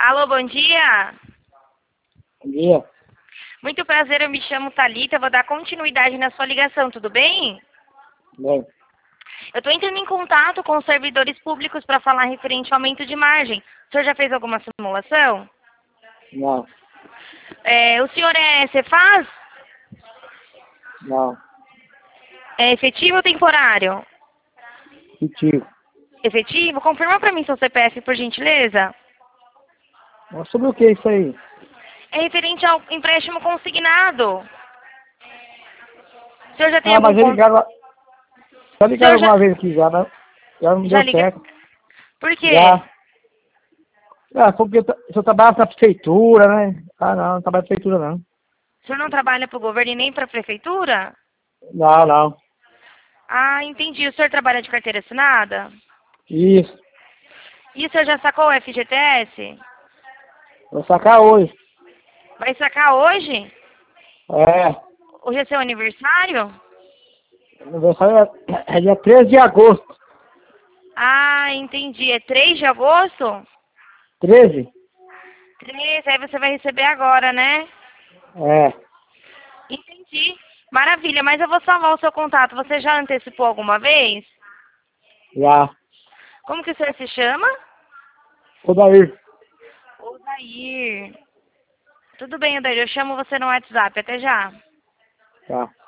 Alô, bom dia. Bom dia. Muito prazer, eu me chamo Thalita, vou dar continuidade na sua ligação, tudo bem? Bem, Eu estou entrando em contato com os servidores públicos para falar referente ao aumento de margem. O senhor já fez alguma simulação? não, O senhor é Cefaz? não. É efetivo ou temporário? Fictivo. Efetivo? Confirma para mim seu CPF, por gentileza. Mas sobre o que é isso aí? É referente ao empréstimo consignado. O senhor já tem Ah, algum mas ponto? já O ligaram senhor alguma vez aqui já, né? Já não já deu liga? certo. Por quê? Já. Ah, porque se eu trabalho na prefeitura, né? Ah, não trabalho na prefeitura não. O senhor não trabalha para o governo e nem para a prefeitura? Não, não. Ah, entendi. O senhor trabalha de carteira assinada? Isso. E o senhor já sacou o FGTS? Vou sacar hoje. Vai sacar hoje? É. Hoje é seu aniversário? Aniversário é dia 13 de agosto. Ah, entendi. É 3 de agosto? 13? 3, aí você vai receber agora, né? É. Entendi. Maravilha, mas eu vou salvar o seu contato. Você já antecipou alguma vez? Já. Como que o senhor se chama? Odair. Odair. Tudo bem, Odair. Eu chamo você no WhatsApp. Até já. Tá.